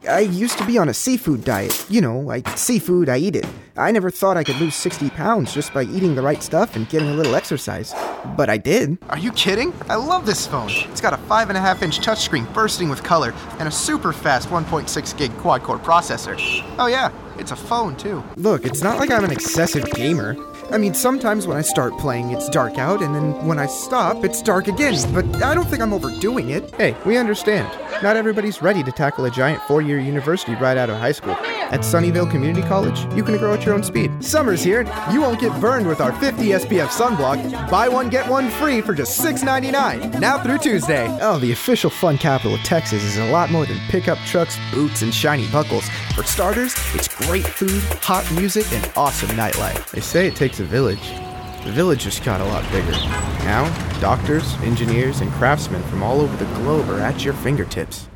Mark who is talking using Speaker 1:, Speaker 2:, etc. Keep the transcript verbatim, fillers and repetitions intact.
Speaker 1: I used to be on a seafood diet. You know, like seafood, I eat it. I never thought I could lose sixty pounds just by eating the right stuff and getting a little exercise. But I did.
Speaker 2: Are you kidding? I love this phone. It's got a five and a half inch touchscreen bursting with color and a super fast one point six gig quad-core processor. Oh yeah, it's a phone too.
Speaker 1: Look, it's not like I'm an excessive gamer. I mean, sometimes when I start playing, it's dark out, and then when I stop, it's dark again. But I don't think I'm overdoing it. Hey, we understand. Not everybody's ready to tackle a giant four-year university right out of high school. At Sunnyvale Community College, you can grow at your own speed. Summer's here. You won't get burned with our fifty S P F sunblock. Buy one, get one free for just six ninety-nine. Now through Tuesday. Oh, the official fun capital of Texas is a lot more than pickup trucks, boots, and shiny buckles. For starters, it's great food, hot music, and awesome nightlife. They say it takes a village. The village just got a lot bigger. Now, doctors, engineers, and craftsmen from all over the globe are at your fingertips.